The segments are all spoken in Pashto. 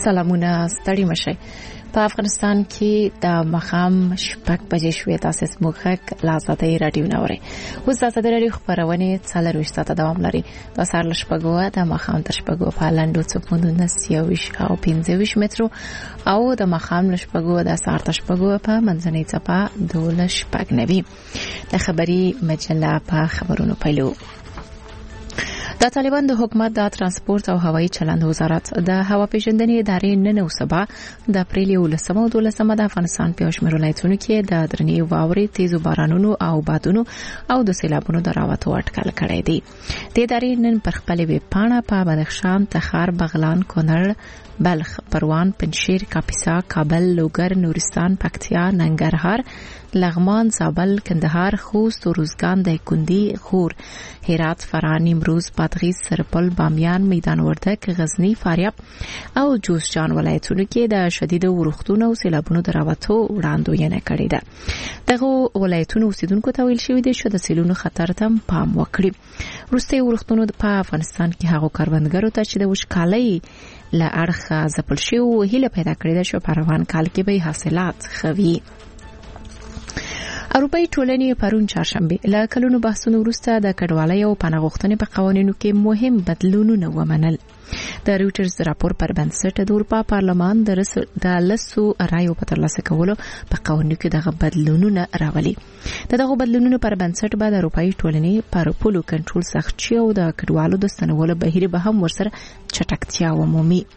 سلامونه ستړي مشه. په افغانستان کې د مخام شپږ بجې شوې تاسو سموخک لازمي رادیو نوري. اوس د رادیو خبرونه څلور وشته دوام لري. د سار لشپګو د مخام تر شپګو په لاندو څپوندونه 23 او 25 مترو او د مخام لشپګو د سار تر شپګو په منځنۍ څپه 2.9. د خبري مجله په خبرونو پیلو. د طالبان د حکومت د ترانسپورت او هوایي چلند وزارت د هوا پیژندنې ادارې نن او سبا د اپریل 11 او 12 د افغانستان په شمېر ولایتونو کې د درنې واورې تیزو بارانونو او بادونو او د سیلابونو د راوتو اټکل کړی دی. د ادارې نن پر خپل ویب پاڼه په بدخشان، تخار، بغلان، کونړ، بلخ، پروان، پنجشیر، کاپیسا، کابل، لوګر، نورستان، پکتیا، ننګرهار، لغمان، زابل، کندهار، خوست، روزګان، دایکنډي، غور، هرات، فراه، نیمروز، بادغیس، سرپل، بامیان، میدان وردګ، غزنی، فاریاب او جوزجان ولایتونو کې د شدید ورښتونو او سیلابونو د راوتو وړاندوینه کړې ده. دغه ولایتونو اوسیدونکو ته ویل شوی دی چې د سیلونو خطر ته پام وکړي. وروستي ورښتونو په افغانستان کې هغو کروندګرو ته چې د وشکالۍ له اړخه ځپل شوی هیله پیدا کړې ده چې په روان کال کې به حاصلات خوي. اروپایي ټولنې پرون چهارشنبه له کلونو بحثونو وروسته د کډوالۍ او پناه په قوانینو کې مهم بدلونونه ومنل. د رويټرز راپور پر بنسټ د اروپا پارلمان د لسو رایو په ترلاسه کولو په قوانینو کې دغه بدلونونه راولي. دغه بدلونونو پر بنسټ به د اروپایي ټولنې پر پولو کنټرول سخت شي او د کډوالو د ستنولو بهیر به هم ورسره چټکتیا ومومي.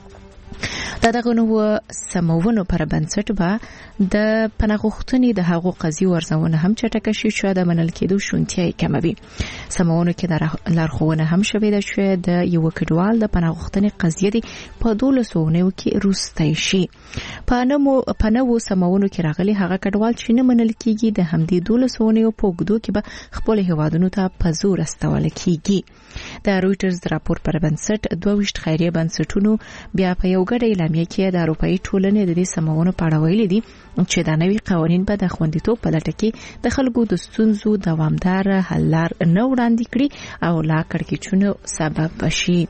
دغه نوو سمونو پر بنسټ به د پناهغښتنې د حقوق قضیې ورزونه هم چټک شي چې د منل کېدو شونتیا کموي. سمونو کې د لارښوونه هم شوې ده چې د یو کډوال د پناهغښتنې قضیې په 12 کې روستای شي. په نوو سمونو کې راغلي هغه کډوال چې نه منل کېږي د همدې 12 په وګړو کې به خپل هیوادونو ته په زور استول کېږي. د رويټرز راپور پر بنسټ 22 خیریه بنسټونو بیا په یو ګډه اعلامیه کې د اروپایي ټولنې د دې سمونو په اړه ویلي دي چې دا نوي قوانین به د خوندیتوب په لټه کې د خلکو د ستونزو دوامدار حل لار نه وړاندې کړي او لا کړکېچونو سبب بشي.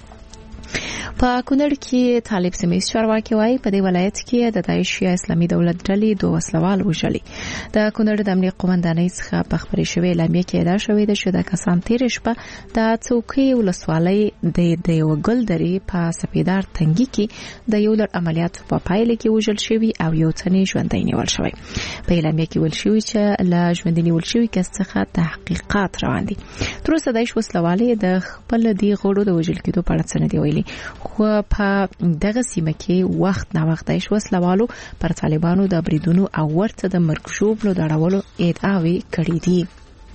په کونړ کې طالب سمیز چارواکي وايي په دې ولایت کې د داعش یا اسلامي دولت ډلې دوه وسلوال وژلي. د کونړ د امنیت قومندانۍ څخه په خبري شوې اعلامیه کې دا شوې ده چې د کسان تیر شپه د څوکۍ ولسوالۍ د یو ګلدري په سپیدار تنګي کې د یو لړ عملیات په پایله کې وژل شوی او یو تنې ژوندۍ نیول شوی. په اعلامیه کې ویل شوی چې له ژوندۍ نیول شوی کس څخه تحقیقات روان دي. تر اوسه د داعش وسلوالۍ د خپل دی غړو د وژل کېدو په اړه څه نه دی ویلي. خو په دغه سیمه کې وخت نه وخت داعش وسلوالو پر طالبانو د بریدونو او ورته د مرګ ژوبلو د اړولو ادعاوې کړې دي.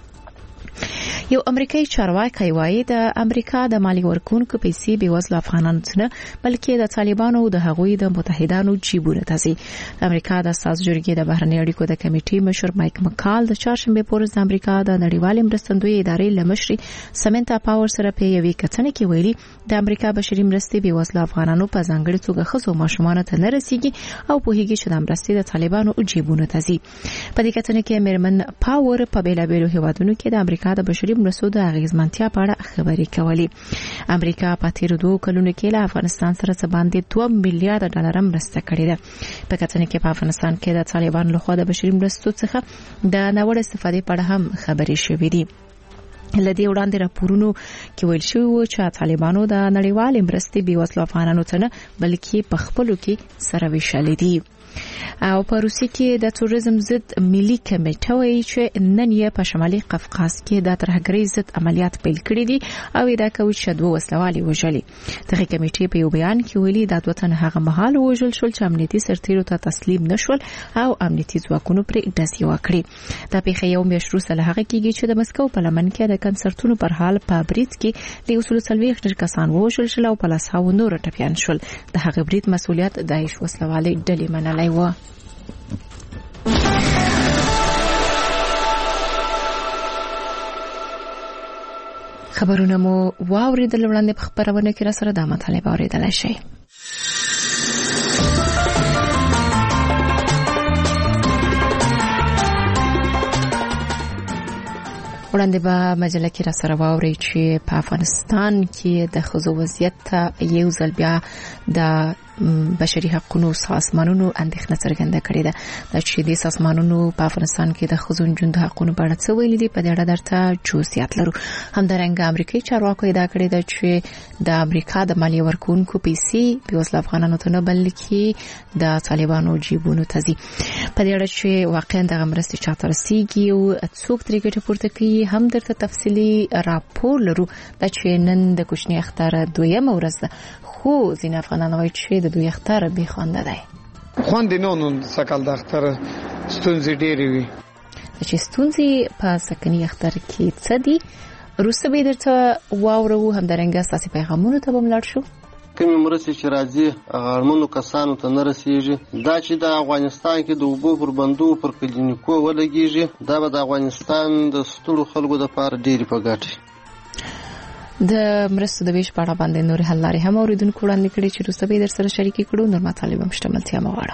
یو امریکایي چارواکي وايي د امریکا د مالی ورکونکو پیسې به وزل افغانانو ته بلکې د طالبانو او د هغوی د متحدانو جیبونو ته ځي. امریکا د ساز جرګې د بهرنی اړیکو د کمیټې مشر مایک مکال د چهارشنبه پورز د امریکا د نړیوال مرستندوی ادارې لمشري سمنتا پاور سره په یوې کتنې کې ویلي د امریکا بشري مرستې به وزل افغانانو په ځانګړي توګه خصو ماشومان ته نه رسیږي او په هیڅ چې د مرستې د طالبانو جیبونو ته ځي. په دې کتنې کې میرمن پاور په بیلابیلو هیوادونو کې د امریکا د بشري مرستو د اغیزمنتیا په اړه خبرې کولې. امریکا په تیر 2 کلونو کې له افغانستان سره څه باندې 2 میلیارډ ډالر مرسته کړې ده. په کتنې کې په افغانستان کې د طالبانو لخوا د بشري مرستو څخه د ناوړه استفادې په اړه هم خبرې شوې دي. لدی وړاندې راپورونو کې ویل شوی و چې طالبانو د نړیوال مرستې بې وسلو افغانانو ته نه بلکې په خپلو کې سره ویشلې دي. او په روسي کې د توریزم ضد ملي کمیټه وايي چې نن یې په شمالي قفقاز کې د ترهګرۍ ضد عملیات پیل کړي دي او دا کوي چې دوه وسلوالي وژلي. دغه کمیټې په یو بیان کې ویلي دا دوه تنه هغه مهال وژل شول چې امنیتي سرتیرو ته تسلیم نشول او امنیتي ځواکونو پرې ډزې وکړي. دا پیښه یو میاشت وروسته له هغه کېږي چې د مسکو په لمن کې د کنسرتونو پر حال په برید کې د 140 کسان وژل شول او په لاسو نور ټپيان شول. د هغه برید مسؤلیت داعش وسلوالۍ ډلې منلای و. خبرونه مو واوریدل. وړاندې په خبرونه کې را سره د مطالب اوریدل شي. وړاندې به مجله کې را سره واوري چې په افغانستان کې د ښځو وضعیت یو ځل بیا د بشري حقوقو سازمانونو اندېښنه څرګنده کړې ده چې د سازمانونو په افغانستان کې د ښځو د حقوقو په اړه څه ویلي دي. په دې اړه درته جزئیات لرو. همدارنګه امریکایي چارواکو ادعا کړې ده چې د امریکا د مالیه ورکوونکو پیسې په وسله افغانانو ته نه بلکې د طالبانو جیبونو ته ځي. په دې اړه چې واقعا د مرستې چاته رسیږي او څوک ترې ګټه پورته کوي هم درته تفصیلي راپور لرو. دا چې نن د کوچنی اختر دویمه ورځ ده، خو ځینې افغانان وایي چې د دوی اختر بې خوانده دی. خوند نه نو سکل د اختر ستونزې ډېرې وي. چې ستونزې په سکني اختر کې څه دي روسه به درته واورو. همدارنګه ساسي پیغامونو ته بملاړ شو. کومې مرستې چې راځي غړمنو کسانو ته نه رسیږي. دا چې د افغانستان کې د اوبو پر بندو پر کلینیکو ولګیږي، دا به د افغانستان د ستړو خلکو لپاره ډېری په ګټه. د مرستو د ویش په اړه باندې نور حل لارې هم اوریدونکو وړاندې کړي چې روسه به در سره شریکې کړو. نور مطالب هم شتملتیا مغواړم.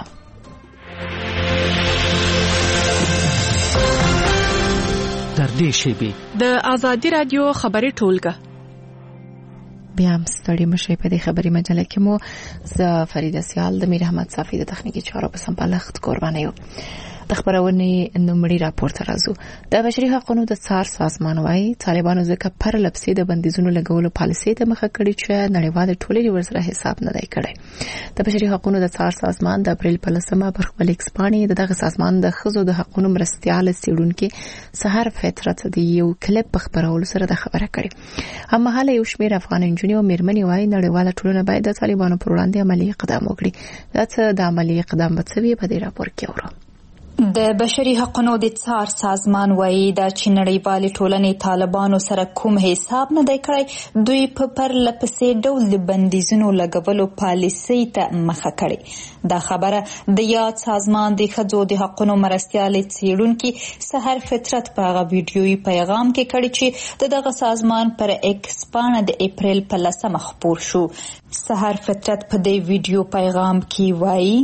در دې شیبې د آزادي رادیو خبري ټولګه بیا هم ستړي مشه. په دې خبري مجله کې مو ز فرید سیال د میر احمد صافی د تخنیکی چارو په سمبالښت قرباني یو. د خبرونه نومړي راپور ته راځو. د بشري حقوقو د څار سازمان وايي طالبانو ځکه پر لپسې د بندیزونو لګولو پالیسي ته مخه کړې چې نړیوال ټولنې ورسره حساب نه دی کړی. د بشري حقوقو د څار سازمان د اپریل په 10مه پر خپل ایکس باندې دغه سازمان د خزو د حقوقو مرستيال سیډونکو سحر فطرت د یو کلیپ په خبرولو سره د خبره کړې. هم مهاله یو شمېر افغان انجونې او میرمنې وايي نړیوال ټولنه باید د طالبانو پر وړاندې عملی اقدام وکړي. دا څه د عملی اقدام بڅوي په دې راپور کې اورو. د بشري حقوقو د څار سازمان وایي دا چې نړیوال ټولنې طالبانو سره کوم حساب نه دی کړی. دوی په پر لپسې ډول د بندیزونو لګولو پالیسي ته مخه کړې. دا خبره د یاد سازمان د ښځو د حقوقو مرستيال څېړونکي سحر فطرت په هغه ویډیويي پیغام کې کړی چې دغه سازمان پر ایکس باندې د اپریل په 10مه خپور شو. سحر فطرت په دې ویډیو پیغام کې وایي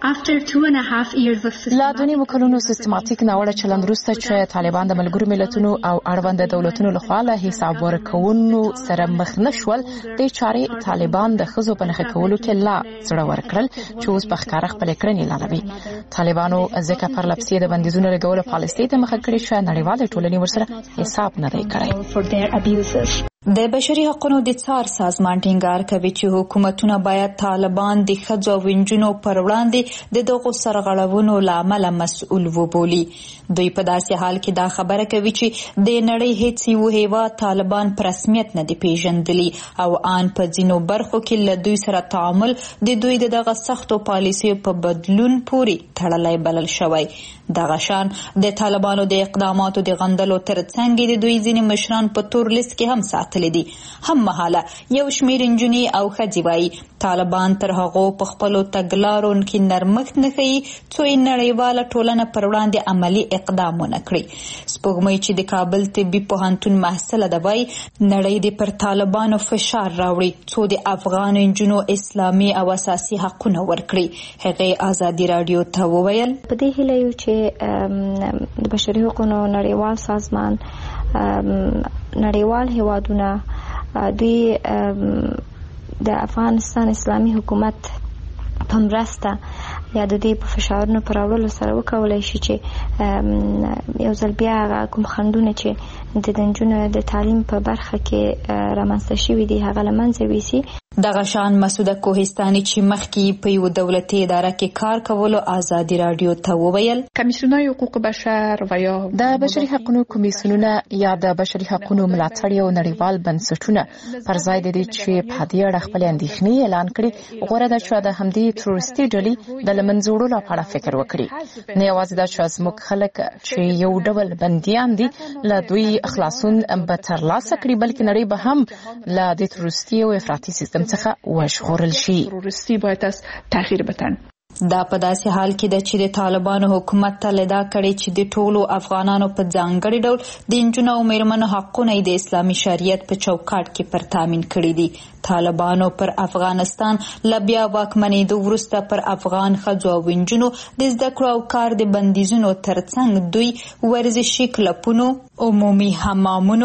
لا دونی مکلونو سیستماتیک ناوړه چلند وروسته چې طالبان د ملګرو ملتونو او اړوند دولتونو لخوا له حساب ورکونو سره مخ نشول، د چارې طالبان د خزو په نخښه کولو کې لا سره ورکړل چې اوس په ښکار خپل کړنې لاروي. طالبانو ځکه پر لپسې د بندیزونو لګولو پالیسي ته مخه کړې چې نړیوال ټولنې ورسره حساب نه دی کړی. د بشري حقوقو د څار سازمان ټینګار کوي چې حکومتونه باید طالبان د ښځو او نجونو پر وړاندې د دغو سرغړونو لامل مسؤل وبولي. دوی په داسې حال کې دا خبره کوي چې د نړۍ هیڅ یو هیواد طالبان په رسمیت نه دی پیژندلی او ان په ځینو برخو کې له دوی سره تعامل د دوی دغه سختو پالیسیو په بدلون پورې تړلی بلل شوی. دغه شان د طالبانو د اقداماتو د غندلو ترڅنګ د دوی ځینې مشران په تور لیست کې هم ساتلي دي. هم مهاله یو شمېر انجونې او ښځې وایي طالبان تر هغو په خپلو تګلارو کې نرمښت نه ښیي څو یې نړیواله ټولنه پر وړاندې عملي اقدام ونه کړي. سپوږمۍ چې د کابل طبي پوهنتون محصله ده وایي نړۍ دې پر طالبانو فشار راوړي څو د افغان انجونو اسلامي او اساسي حقونه ورکړي. هغې ازادي رادیو ته وویل په دې هیله یو چې د بشري حقوقو نړیوال سازمان نړیوال هیوادونه دوی د افغانستان اسلامي حکومت په مرسته یا د دې په فشارونو پر راوړلو سره وکولای شي چې یو ځل بیا کوم خنډونه چې د نجونو د تعلیم په برخه کې رامنځته شوي دي هغه له منځه ویسي. دغه شان مسعوده کوهستاني چې مخکې په یو دولتي اداره کې کار کولو ازادي رادیو ته وویل کمیسیونای حقوق بشر و یا د بشري حقوقو کمیسیونونه یا د بشري حقوقو ملاتړ یو نړیوال بنسټونه پر ځای د دې چې په دې اړه خپل اندېښنې اعلان کړي غوړه ده چې د همدې تروریستي ډلې د لمنځوړو لپاره فکر وکړي. نه یوازې دا چې زموږ خلک چې یو ډول بنديان دي له دوی خلاصون به ترلاسه کړي بلکې نړۍ به هم له دې تروریستي او افراطي سیستم څخه وژغورل شي. تروریستی باید از تغییر بدن. دا په داسې حال کې ده چې د طالبانو حکومت ته لدا کړي چې د ټولو افغانانو په ځانګړي ډول د انجونو او میرمنو حقونه د اسلامي شریعت په چوکاټ کې پر تامین کړي دي. طالبانو پر افغانستان لبیا واکمنېدو وروسته پر افغان ښځو او انجونو د زده کړو او کار د بندیزونو ترڅنګ دوی ورزشي کلبونو، عمومي حمامونو،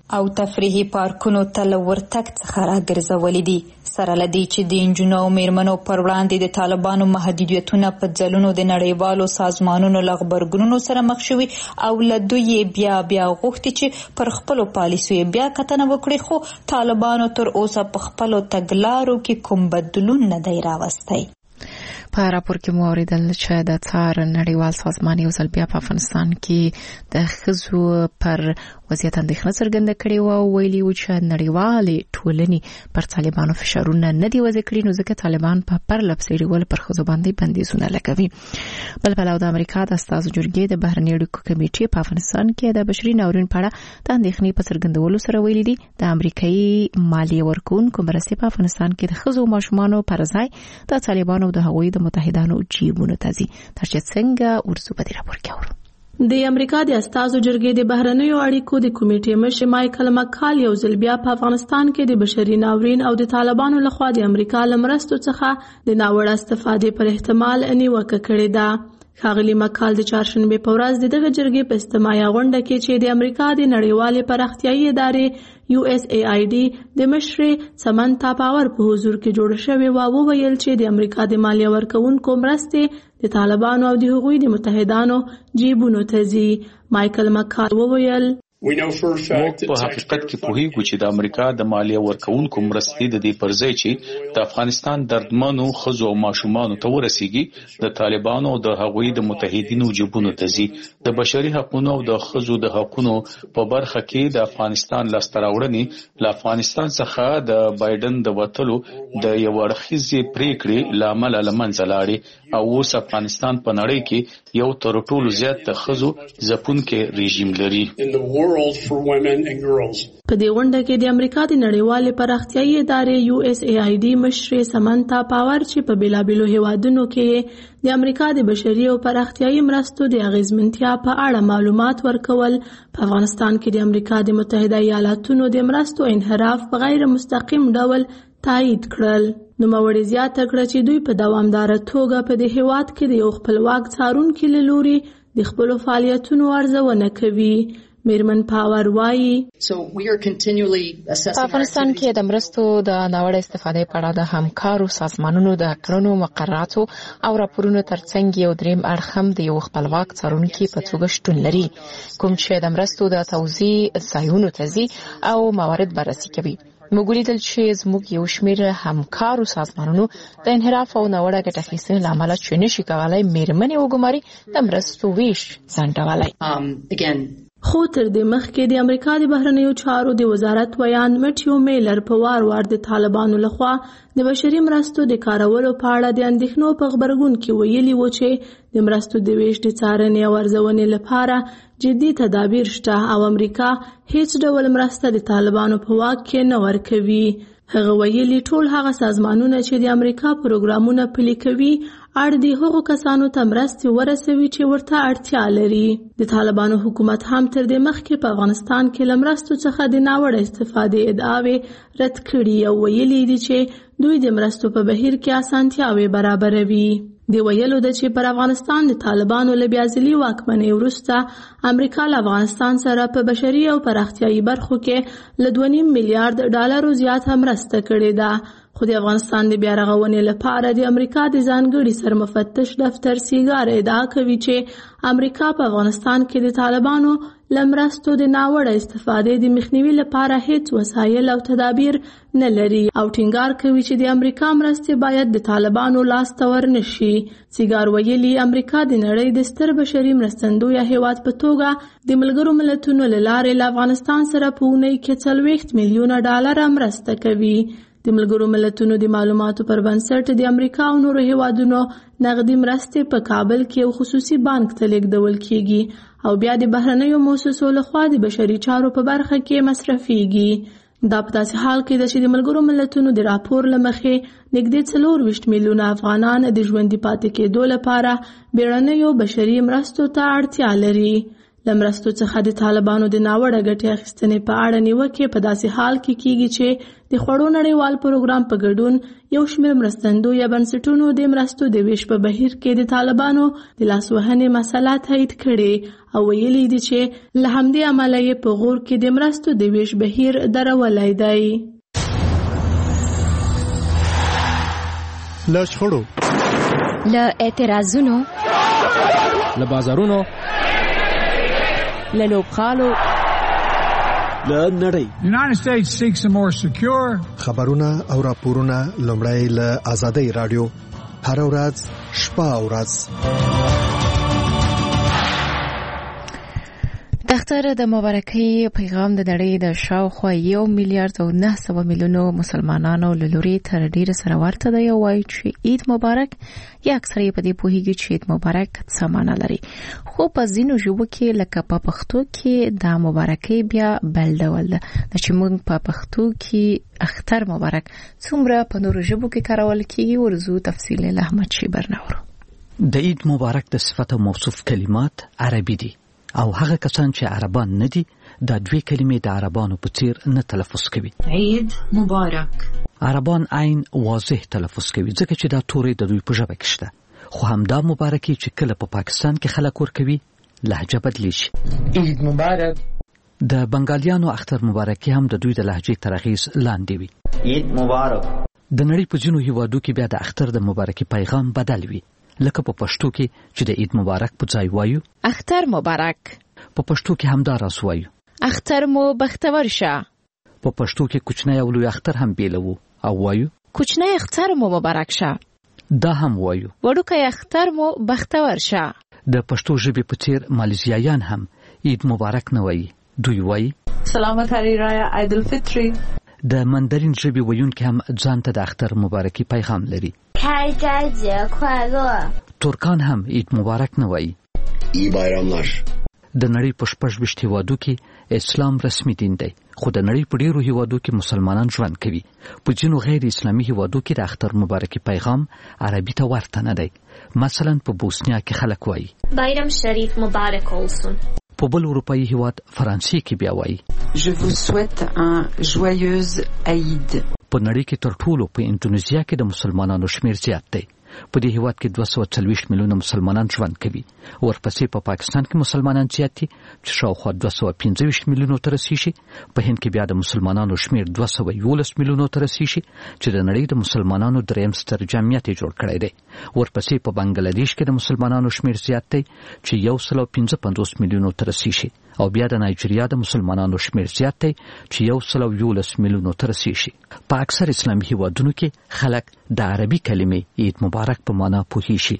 او تفریحي پارکونو ته له ورتګ څخه راګرځولي دي. سره له دې چې د نجونو او میرمنو پر وړاندې د طالبانو محدودیتونه په ځلونو د نړیوالو سازمانونو له غبرګونونو سره مخ شوي او له دوی بیا غوښتي چې پر خپلو پالیسیو بیا کتنه وکړي، خو طالبانو تر اوسه په خپلو تګلارو کې کوم بدلون نه دی راوستی. په راپور کې مو اوریدل چې د څار نړیوال سازمان یو ځل بیا په افغانستان کې د ښځو پر وضعیت اندېښنه څرګنده کړې وه او ویلي و چې نړیوالې ټولنې پر طالبانو فشارونه نه دي وضع کړي، نو ځکه طالبان په پرلپسې ډول پر ښځو باندې بندیزونه لګوي. بل پلو د امریکا د استازو جرګې د بهرنیو اړیکو کمیټې په افغانستان کې د بشري ناورین په اړه د اندېښنې په څرګندولو سره ویلي دي د امریکایي مالیې ورکوونکو مرستې په افغانستان کې د ښځو او ماشومانو پر ځای د طالبانو د هغوی د متحدانو جیبونو ته ځي. تر چې څنګه ورزو په دې راپور کې اورو. د امریکا د استازو جرګې د بهرنیو اړیکو د کمیټې مشر مایکل مکال یو ځل بیا په افغانستان کې د بشري ناورین او د طالبانو لخوا د امریکا له مرستو څخه د ناوړه استفادې پر احتمال نیوکه کړې ده. ښاغلي مکال د چهارشنبې په ورځ د دغه جرګې په اجتماعي غونډه کې چې د امریکا د نړیوالې پراختیایي ادارې USAID د مشر سمنتا پاور په حضور کې جوړ شوی و وویل چې د امریکا د مالیه ورکوونکو مرستې د طالبانو او د هغوی د متحدانو جیبونو ته ځي. مایکل مکال وویل موږ په حقیقت کې پوهیږو چې د امریکا د مالیه ورکوونکو مرستې د دې پر ځای چې د افغانستان دردمنو ښځو او ماشومانو ته ورسیږي د طالبانو او د هغوی د متحدینو جیبونو ته ځي. د بشري حقوقو او د ښځو د حقوقو په برخه کې د افغانستان لاسته راوړنې له افغانستان څخه د بایدن د وټلو د یو اړخیزې پریکړې لامل لمنځه لاړې او اوس افغانستان په نړۍ کې یو تر ټولو زیات د ښځو ځپونکي رژیم لري. په دې غونډه کې د امریکا د نړیوالې پراختیایي ادارې USAID مشر سمنتا پاور چې په بیلابیلو هیوادونو کې د امریکا د بشري او پراختیایي مرستو د اغیزمنتیا په اړه معلومات ورکول، په افغانستان کې د امریکا د متحده ایالاتونو د مرستو انحراف په غیر مستقیم ډول تایید کړل. نو موري زیاته کړه چې دوی په دوامدار توګه په دې هیواد کې د یو خپلواک څارونکي له لوري د خپلو فعالیتونو ارزونه کوي. میرمن پاور وایي په افغانستان کې د مرستو د ناوړه استفادې په اړه د همکارو سازمانونو د کړنو مقرراتو او راپورونو ترڅنګ یو دریم اړخ هم د یو خپلواک څارونکي په توګه شتون لري، کوم چې د مرستو د توزیع ځایونو ته ځي او موارد بررسي کوي. موږ ولیدل چې زموږ یو شمېر همکارو سازمانونو د انحراف او ناوړه ګټه اخیستنې له امله چې نشي کولای میرمنې وګماري د مرستو ویش ځنډولی. خو تر دې مخکې د امریکا د بهرنیو چارو د وزارت ویان مټیو میلر په وار د طالبانو لخوا د بشري مرستو د کارولو په اړه د اندېښنو په غبرګون کې ویلي و چې د مرستو د ویش د څارنې او ارزونې لپاره جدي تدابیر شته او امریکا هیڅ ډول مرسته د طالبانو په واک کې نه ورکوي. هغه ویلي ټول هغه سازمانونه چې د امریکا پروګرامونه پلي کوي اړ دي هغو کسانو ته مرستې ورسوي چې ورته اړتیا لري. د طالبانو حکومت هم تر دې مخکې په افغانستان کې له مرستو څخه د ناوړه استفادې ادعاوې رد کړي او ویلي دي چې دوی د مرستو په بهیر کې اسانتیاوې برابروي. دی ویلو د چې پر افغانستان د طالبانو له بیا ځلي واکمنۍ وروسته امریکا له افغانستان سره په بشري او پراختیایي برخو کې له 2.5 میلیارډ ډالرو زیات مرسته کړې ده. خو د افغانستان د بیا رغونې لپاره د امریکا د ځانګړي سرمفتش دفتر سیګار ادعا کوي چې امریکا په افغانستان کې د طالبانو لمرستو د ناوړه استفادې د مخنیوي لپاره هیڅ وسایل او تدابیر نه لري او ټینګار کوي چې د امریکا مرستې باید د طالبانو لاس ته ورنشي. سیګار ویلي امریکا د نړۍ د ستر بشري مرستندویه هیواد په توګه د ملګرو ملتونو له لارې له افغانستان سره په اونۍ کې 40 میلیونه ډالر مرسته کوي. د ملګرو ملتونو د معلوماتو پر بنسټ د امریکا او نورو هیوادونو نغدي مرستې په کابل کې یو خصوصي بانک ته لیږدول کیږي او بیا د بهرنیو مؤسسو لخوا د بشري چارو په برخه کې مصرفيږي. دا په داسې حال کې ده چې د ملګرو ملتونو د راپور له مخې نږدې 24 میلیونه افغانان د ژوندي پاتې کېدو لپاره بیړنیو بشري مرستو ته اړتیا لري. لمرستو څخه د طالبانو د ناوړه ګټې اخیستنې په اړه نیوکې په داسې حال کې کیږي چې د خوړو نړیوال پروګرام په ګډون یو شمېر مرستندو یا بنسټونو د مرستو د ویش په بهیر کې د طالبانو د لاسوهنې مسله تایید کړې او ویلي دي چې له همدې امله یې په غور کې د مرستو د ویش بهیر درولی دی. له شخړو، له اعتراضونو، له بازارونو، له لوبغالو، له نړۍ. United States seeks a more secure. خبرونه او راپورونه لومړی له آزادۍ رادیو هر ورځ شپه او ورځ. دفتر د مبارکۍ پیغام د نړۍ د شاوخوا 1.9 ملیارد مسلمانانو له لوري تر ډیره سره ورته دی او وایي چې عید مبارک یا اکثر په دې پوهیږي چې عید مبارک څه معنی لري. خو په ځینو ژبو کې لکه په پښتو کې دا مبارکۍ بیا بل ډول ده چې موږ په پښتو کې اختر مبارک څومره په نورو ژبو کې کارول کیږي ورزو تفصیل له احمد شیبر نورو. د عید مبارک د صفت او موصوف کلمات عربي دي او هغه کسان چې عربان نه دي دا دوی کلمې د عربانو په څیر نه تلفظ کوي. عید مبارک عربان عین واضح تلفظ کوي ځکه چې دا توري د دوی په ژبه کې شته. خو همدا مبارکي چې کله په پاکستان کې خلک ورکوي لهجه بدلی شي. عید مبارک. د بنگالیانو اختر مبارکي هم د دوی د لهجې تر اغېز لاندې وي. عید مبارک. د نړۍ په ځینو هیوادو کې بیا د اختر د مبارکي پیغام بدل وي. لکه په پښتو کې چې د عید مبارک په ځای وایو اختر مبارک، په پښتو کې هم دا راس وایو اختر مو بختور شه. په پښتو کې کوچنی او لوی اختر هم بیلوو او وایو کوچنی اختر مو مبارک شه. دا هم وایو وړوکی اختر مو بختور شه. د پښتو ژبې په څیر مالیزیایان هم عید مبارک نه وایي، دوی وایي سلامت علی رای عید الفطری. د مندرین ژبې ویونکي هم ځان ته د اختر مبارکي پیغام لري. ترکان هم عید مبارک نه وایي. ای بایراملار. د نړۍ په 26 هیوادو کې اسلام رسمي دین دی خو د نړۍ په ډیرو هیوادو کې مسلمانان ژوند کوي. په ځینو غیر اسلامي هیوادو کې د اختر مبارکي پیغام عربي ته ورته نه دی. مثلا په بوسنیا کې خلک وایي بایرام شریف مبارک olsun. په بل اروپایي هیواد فرانسې کې بیا وایي Je vous souhaite un joyeuse Eid. په نړۍ کې تر ټولو په انډونیزیا کې د مسلمانانو شمیر زیات دی. په دې هیواد کې 240 میلیونه مسلمانان ژوند کوي. ورپسې په پاکستان کې مسلمانان زیات دي چې شاوخوا 215 میلیونو ته رسیږي. په هند کې بیا د مسلمانانو شمیر 211 میلیونو ته رسیږي چې د نړۍ د مسلمانانو دریم ستر جمعیت جوړ کړی دی. ورپسې په بنگلاديش کې د مسلمانانو شمیر زیات دی چې 155 میلیونو ته رسیږي او بیا د نایجیریا د مسلمانانو شمیر زیات دی چې 111 میلیونو ته رسیږي. په اکثر اسلامي هیوادونو کې خلک د عربي کلمې عید مبارک په معنا پوهیږي.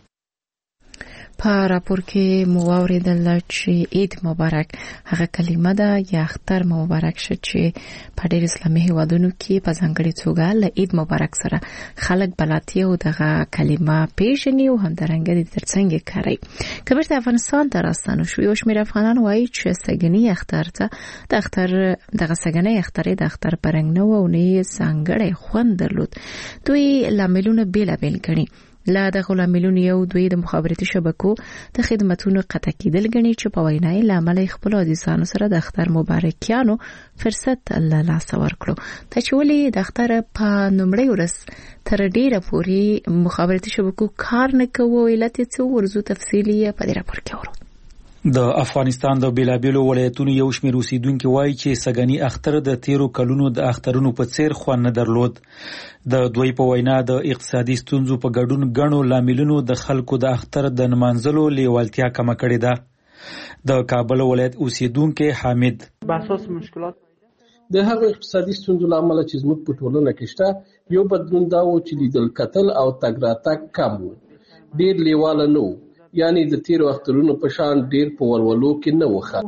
په راپور کې مو واوریدل چې عید مبارک هغه کلمه ده یا اختر مبارک شه چې په ډېر اسلامي هیوادونو کې په ځانګړي توګه له عید مبارک سره خلک بلاتي او دغه کلمه پیژني او همدارنګه د ترڅنګ کوي. کبر د افغانستان د راستانو شو یو شمېر افغانان وایي چې سګنی اختر ته د اختر دغه سګنی اختر د اختر پرنګ نو او نه ځانګړي خوند درلود. دوی لاملونه بیلابیل کړي. لا د غلاملون یو دوی د مخابراتي شبکو د خدماتونو قطع کېدل غني چې په وینای لامل خپل عزیزانو سره د اختر مبارکیانو فرصت الله لاس ورکړو. ته چې ولې د اختر په نومړی ورځ تر ډیره پوري مخابراتي شبکو کار نه کوي علت څه ورزو تفصیلی په دې راپور کې ورو. د افغانستان د بیلابیلو ولایتونو یو شمېر اوسیدونکو وایي چې سګنی اختر د تیرو کلونو د اخترونو په څیر خوند نه درلود. د دوی په وینا د اقتصادي ستونزو په ګډون غنو لاملونو د خلکو د اختر د نمانځلو لیوالتیا کم کړې ده. د کابل ولایت اوسیدونکو حامد باساس مشکلات د هغه اقتصادي ستونزو لامل چې زموږ په ټولنه کې شته یو بدلون دا و چې لیدل قتل او تګ راتګ کم و. ډیر لیواله نه یعنی د تیر وختونو په شان ډیر په ولولو کې نه وخه.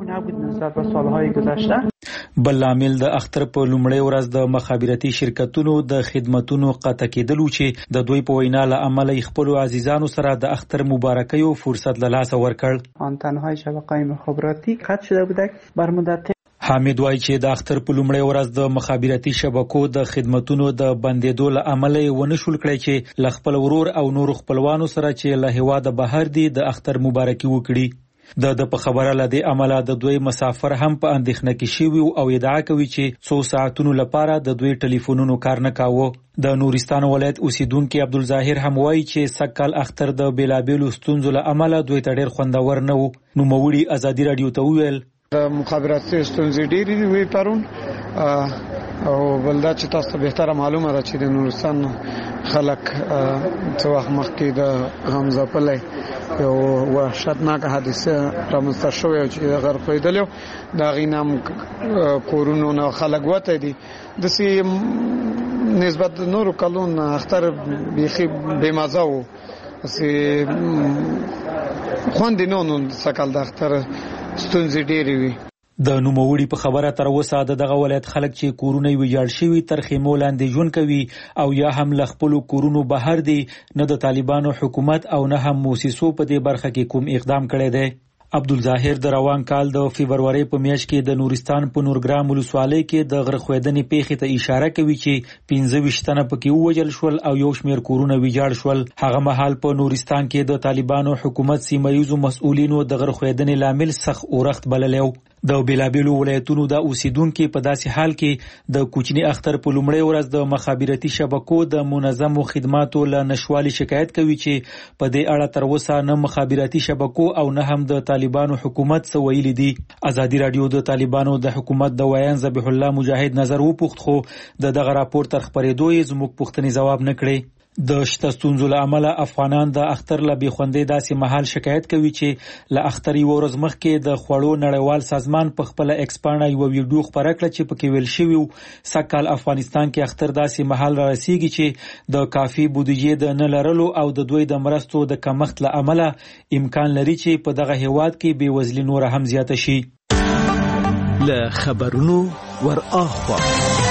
بل عامل د اختر په لومړی ورځ د مخابراتي شرکتونو د خدماتونو قطع کېدل چې د دوی په وینا له عمله خپل عزیزانو سره د اختر مبارکیو فرصت له لاسه ورکړ. آن تنهای شبکه مخابراتی قطع شده بودند بر مدت. حامد وایي چې د اختر په لومړی ورځ د مخابراتي شبکو د خدماتونو د بندیدو له عمله ونه شول کړی چې ل خپل ورور او نور خپلوانو سره چې له هیواده بهر دي د اختر مبارکي وکړي. د په خبره لدی عمله د دوی مسافر هم په اندېښنه کې شوی او ادعا کوي چې 100 ساعتونو لپاره د دوی ټلیفونونو کار نه کاوه. د نورستان ولایت اوسیدونکو عبدالظاهر هم وایي چې سکهال اختر د بیلابېلو ستونزو له عمله دوی ته ډېر خوندور نه وو. نو موړي ازادي رادیو ته وویل د مخابراتي ستونزې ډېرې وي پرون او بلدا چې تاسو ته بهتره معلومه ده چې د نورستان خلک څو وخت مخکې د حمزه پلې یو وحشتناک حادثه رامنځته شوې چې غرقېدل دا غینم کورونو نه خلک وته دي د سي نسبت نورو کلون اختر بيخي بمزه وو سي خوندینونو سکهال د اختر ستونزې ډېرې وي. د نوموړي په خبره تر اوسه دغه ولایت خلک چې کورونه ویجاړ شوي تر خیمو لاندې ژوند کوي او یا هم له خپلو کورونو بهر دي، نه د طالبانو حکومت او نه هم موسسو په دې برخه کې کوم اقدام کړی دی. عبدالظاهر د روان کال د فبرवरी په میاشت کې د نورستان په نورګرام ولسوالۍ کې د غرخویدنې پیښې ته اشاره کوي چې 15 تنه پکې ووجل شول او یو شمېر کورونه ویجاړ شول. هغه مهال په نورستان کې د طالبانو حکومت سیمه‌ییزو مسؤلینو د غرخویدنې لامل سخت اورښت بللی و. د بیلابېلو ولایتونو د اوسیدونکو په داسې حال کې د کوچني اختر په لومړۍ ورځ د مخابراتي شبکو د منظمو خدماتو له نشوالي شکایت کوي چې په دې اړه تر اوسه نه مخابراتي شبکو او نه هم د طالبانو حکومت څه ویلي دي. ازادي رادیو د طالبانو د حکومت د ویان ذبیح الله مجاهد نظر وپوښت خو دغه راپور تر خبرېدو یې زموږ پوښتنې ځواب نه کړې. د شته ستونزو له امله افغانان د اختر له بېخوندۍ داسې مهال شکایت کوي چې له اختر یوه ورځ مخکې د خوړو نړیوال سازمان په خپله ایکس پاڼه یوه ویډیو خپره کړه چې پکې ویل شوي و سږکال افغانستان کې اختر داسې مهال را رسیږي چې د کافي بودیجې د نه لرلو او د دوی د مرستو د کمښت له امله امکان لري چې په دغه هیواد کې بېوزلي نوره هم زیاته شي. له خبرونو ور اخوا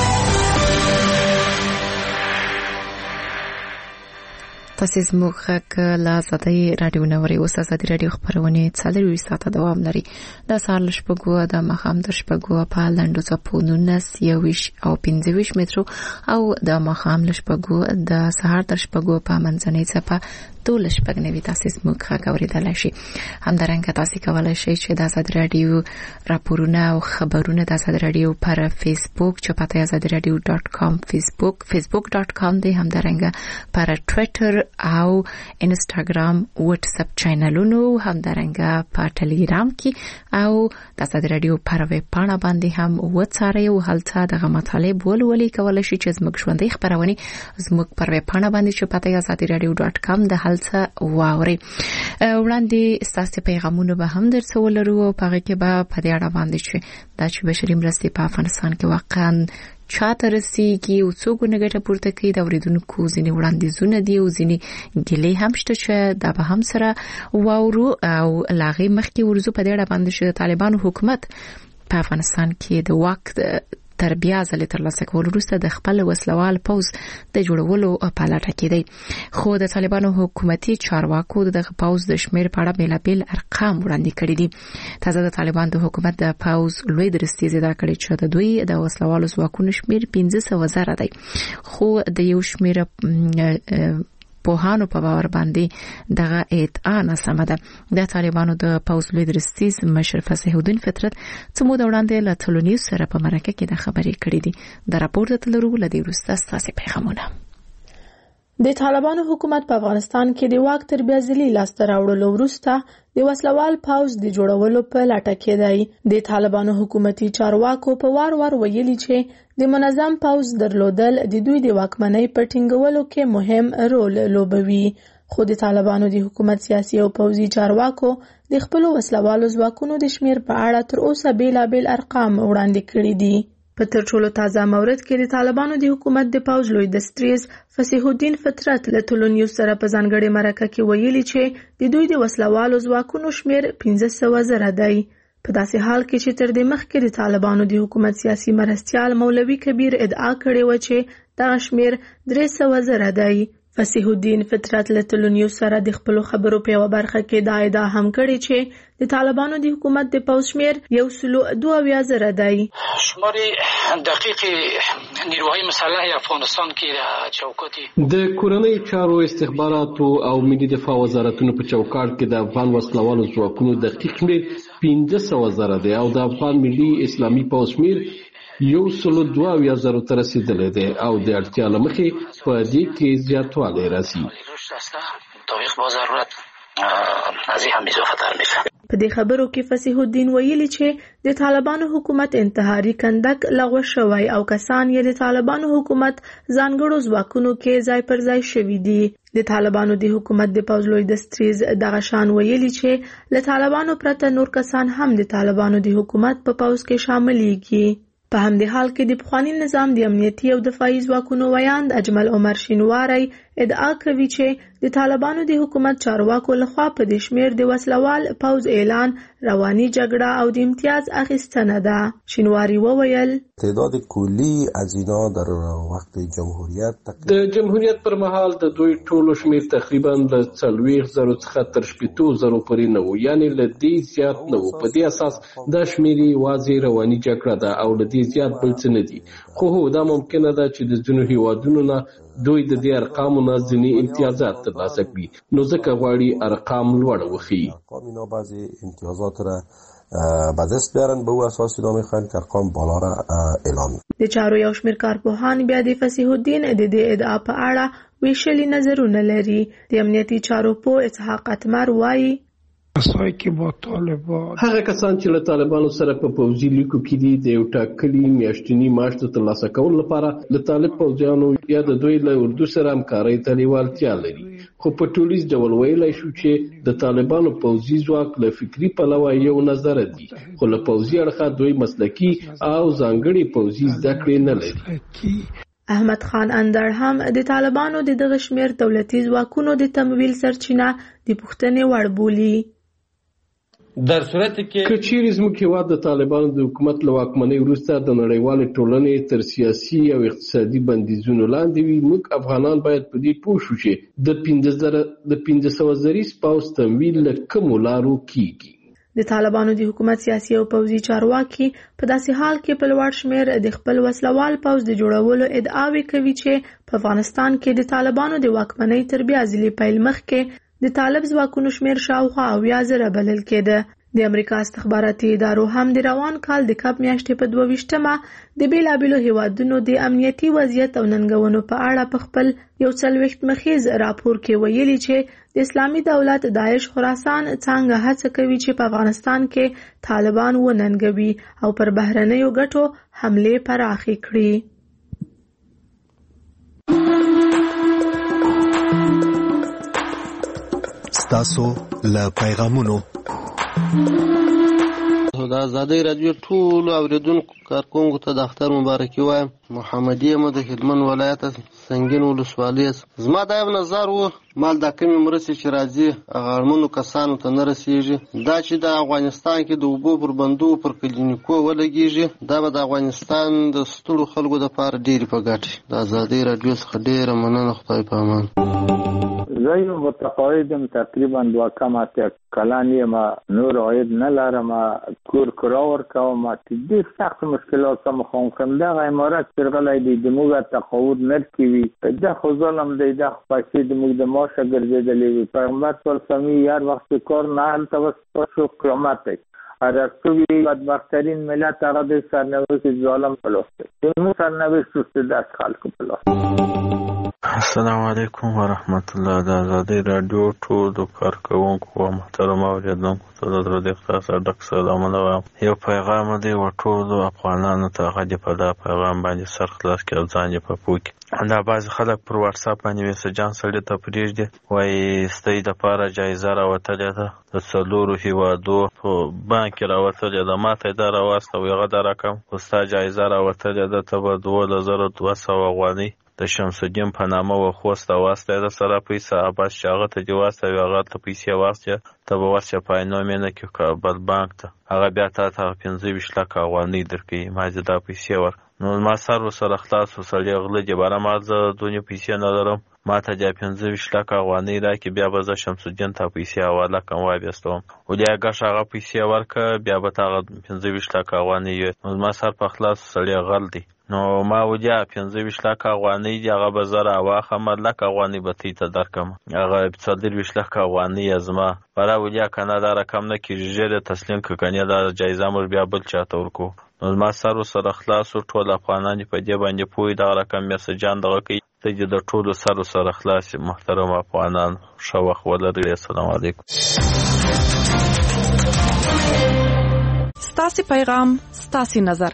تاسو زموږ غږ له آزادۍ رادیو نوري اوس آزادۍ رادیو خبرونه 40 ساعته دوام لري. د سهار له شپږو د ماښام تر شپږو په لنډو څپو 19 21 او 25 مترو او د ماښام له شپږو د سهار تر شپږو په منځنۍ څپه 12 تاسو زموږ غږ اوریدلای شي. همدارنګه تاسو کولای شئ چې د آزادۍ رادیو راپورونه او خبرونه د آزادۍ رادیو پر فیسبوک چې پته azadiradio.com facebook.com دی، همدارنګه پر ټوئیټر او انستګرام واتساپ چینلونو، همدارنګه په ټلګرام کې او د آزادۍ رادیو پر ویب پاڼه باندې هم وڅارئ او هلته دغه مطالب ولولئ. کولای شئ چې زموږ ژوندۍ خبرونه زموږ پر ویب پاڼه باندې چې پته azadiradio.com د واوري. وړاندې ستاسو پیغامونه به هم درڅ ولرو او هغه کې به په دې اړه باندې چې د بشري مرستې په افغانستان کې واقعا چاته رسیږي او څوک نه ګټه پورته کوي د اوریدونکو ځینې وړاندیزونه دي او ځینې ګیلې هم شته چې دا به هم سره واورو او لاغې مخکې ورزو په دې اړه باندې چې طالبانو حکومت په افغانستان کې د واک تر بیا ځلې ترلاسه کولو وروسته د خپل وسلوال پوځ د جوړولو په لټه کې دی. خو د طالبانو حکومتي چارواکو دغه پوځ د شمېر په اړه بیلابیل ارقام وړاندې کړي دي. تازه د طالبان د حکومت د پوځ لوی درستیز ادعا کړې چې د دوی د وسلوالو ځواکونو شمېر 15,000 دی، خو د یو شمېر پوهانو په باور باندې دغه ادعا ناسمه ده. د طالبانو د پوځ لوی درستیز مشر فصیح الدین فطرت څه موده وړاندې له تلونیز سره په مرکه کې د خبرې کړې دي. د راپور د تلرو لدی وروسته ستاسو پیغامونه. د طالبانو حکومت په افغانستان کې د واک تر بیا ځلې لاسته راوړلو وروسته د وسلوال پوځ د جوړولو په لټه کې دی. د طالبانو حکومتي چارواکو په وار ویلي چې د منظم پوځ درلودل د دوی د واکمنۍ په ټینګولو کې مهم رول لوبوي. خو د طالبانو د حکومت سیاسي او پوځي چارواکو د خپل وسلوالو ځواکونو د شمیر په اړه تر اوسه بیلابیل ارقام وړاندې کړي دي. په تر ټولو تازه مورد کې د طالبانو د حکومت د پوځ لوی دستریز فصیح الدین فطرت له تلونیز سره په ځانګړې مرکه کې ویلي چې د دوی د وسلوالو ځواکونو شمیر 15,000 دی. په داسې حال کې چې تر دې مخکې د طالبانو د حکومت سیاسي مرستیال مولوي کبیر ادعا کړې و چې دغه شمیر 300,000 دی. فصیح الدین فطرت له تلونیو سره د خپلو خبرو په یوه برخه کې دا ادعا هم کړې چې د طالبانو د حکومت د پوځ شمېر 172,000 دی. شمار دقیق نیروهای مسلح افغانستان کې چوکاټ د کورنۍ چارو استخباراتو او ملي دفاع وزارتونو په چوکاټ کې د افغان وسلوالو ځواکونو دقیق شمېر 15,000 دی او د افغان ملي اسلامي پوځ شمېر 172,000 ته رسیدلی دی او د اړتیا له مخې په دې کې زیاتوالی راځي. په دې خبرو کې فصیح الدین ویلي چې د طالبانو حکومت انتحاري کندک لغوه شوی او کسان یې د طالبانو حکومت ځانګړو ځواکونو کې ځای پر ځای شوي دي. د طالبانو د حکومت د پوځ لوی دستریز دغه شان ویلي چې له طالبانو پرته نور کسان هم د طالبانو د حکومت په پوځ کې شاملېږي. په همدې حال کې د پخواني نظام د امنیتي او دفاعي ځواکونو ویاند اجمل عمر شینواری ادعا کوي چې د طالبانو د حکومت چارواکو لخوا په دې شمېر د وسلوال پوځ اعلان رواني جګړه او د امتیاز اخیستنه ده. شینواری وویل تعداد کلی از اینا در وقت جمهوریت د جمهوریت پر مهال د دوی ټولو شمېر تقریبا له 40,000 څخه تر 80,000 پورې نه و، یعنی له دې زیات نه و. په دې اساس دا شمېر یوازې رواني جګړه ده او له دې زیات بل څه نه دي. خو هو دا ممکنه ده چې د ځینو هیوادونو نه دوی د دې ارقامو نه ځینې امتیازات ترلاسه کړي، نو ځکه غواړي ارقام لوړ وښیي. اینا بعضی امتیازات را به دست بیارن به او اساس اینا میخواین که ارقام بالا را اعلان. د چارو یو شمېر کارپوهان بیا د فصیح الدین د دې ادعا په اړه ویشلي نظرونه لري. د امنیتي چارو پوه اسحاق اتمر وایي هغه کسان چې له طالبانو سره په پوځي لیکو کې دي د یو ټاکلي میاشتني معاش د ترلاسه کولو لپاره له طالب پوځیانو یا د دوی له اردو سره همکارۍ ته لیوالتیا لري. خو په ټولیز ډول ویلی شو چې د طالبانو پوځي ځواک له فکري پلوه یو نظر دي، خو له پوځي اړخه دوی مسلکي او ځانګړي پوځي زده کړې نه لري. احمد خان اندر هم د طالبانو د دغه شمېر دولتي ځواکونو د تمویل سرچینه د پوښتنې وړ بولي. در صورت کې کچېرې زموږ هېواد د طالبانو د حکومت له واکمنۍ وروسته د نړیوالې ټولنې تر سیاسي او اقتصادي بندیزونو لاندې وي، موږ افغانان باید په دې پوه شو چې د 15,000 زریز پوځ تمویل له کومو لارو کیږي. د طالبانو د حکومت سیاسي او پوځي چارواکي په داسې حال کې په لوړ شمېر د خپل وسلوال پوځ د جوړولو ادعاوې کوي چې په افغانستان کې د طالبانو د واکمنۍ تر بیا ځلې پیل مخکې د طالب ځواکونو شمېر شاوخوا 80,000 بلل کېده. د امریکا استخباراتي ادارو هم د روان کال د کب میاشتې په 22مه د بیلابیلو هیوادونو د امنیتي وضعیت او ننګونو په اړه په خپل 40 مخیز راپور کې ویلي چې د اسلامي دولت داعش خراسان څنګه هڅه کوي چې په افغانستان کې طالبان وننګوي او پر بهرنیو ګټو حملې پراخې کړي. ستاسو له پیغامونو د ازادۍ رادیو ټولو اوریدونکو کارکونکو ته د اختر مبارکي وایم. محمدي یم د هلمند ولایت سنګین ولسوالۍ. زما دا یو نظر و مال دا کومې مرستې چې راځي هغه اړمنو کسانو ته نه رسېږي. دا چې د افغانستان کې د اوبو پر بندو پر کلینیکو ولګېږي دا به د افغانستان د ستړو خلکو دپاره ډېرې په ګټې. د ازادۍ رادیو څخه ډېره مننه. خدای په امان. زه یو متقاعدم تقریبا 2 کلن یم، نور عاید نه لرم، کور کرا ورکوم، ډېر سخت مشکلات سره مخامخ یم. دغه عمارت چې غلی دی د موږ تقاعد نرکوي، دا خو ظلم دی، دا خو پیسې د موږ د معاشه ګرځېدلې وي. پیغمبر صلی الله علیه وسلم هر وخت کار نه هلته وستاسو قیامت دی. ارسطوی بدبخترین ملت هغه د سرنوشت ظالم په لاس دی، زموږ سرنوشت اوس د خلکو په لاس. السلام علیکم ورحمت الله. د ازادۍ رادیو ټولو کارکوونکو او محترم اوریدونکو ته د زړه د اخلاص ډک سلامونه وایم. یو پیغام دی و ټولو افغانانو ته، هغه دې په دا پیغام باندې سر خلاص کړي او ځان یې په پوه کړي. دا بعضې خلک پر واټساپ باندې میسجان سړي ته پرېږدي، وایي ستاسو دپاره جایزه راوتلې ده د 4 هېوادو په بانک کې راوتلې ده، ما ته یې دا راواستوي هغه دا رقم خو ستا جایزه راوتلې ده، ته به 12,200 افغانۍ د شمس الدین په نامه وخوسته واستوي د سره پیسې عباس چې هغه ته دې واستوي هغه ته پیسې واستوي ته به ورشې په عینومېنه کې کابل بانک ته هغه بیا تا ته 25 لکه افغانۍ درکوي. ما دې دا پیسې ور نو ما سر ورسره خلاص و، سړی غله دې باره ما زه دونې پیسې نه لرم، ما ته د 15 لک افغانۍ راکې بیا به زه شمس الدین ته پیسې حواله کوم وایستم ولې هغه هغه پیسې ورکه بیا به تا 15 لک افغانۍ نو ما سر په خلاص سړی غل دی نو ما وجه 15 لک افغانۍ دی هغه به زره واخه لک افغانۍ به تی ته درکم هغه 14 لک افغانۍ ازما برا وجه کنه دا رقم نه کیږي تسلیم کنه دا جایزه مر بیا بل چاته ورکو نو ما سره خلاص ټول افغانان په دې باندې پوي دا رقم میسجان دغه کوي ته د ټولو سره خلاص محترم افغانان شو وخت ولري السلام علیکم ستاسو پیغام ستاسو نظر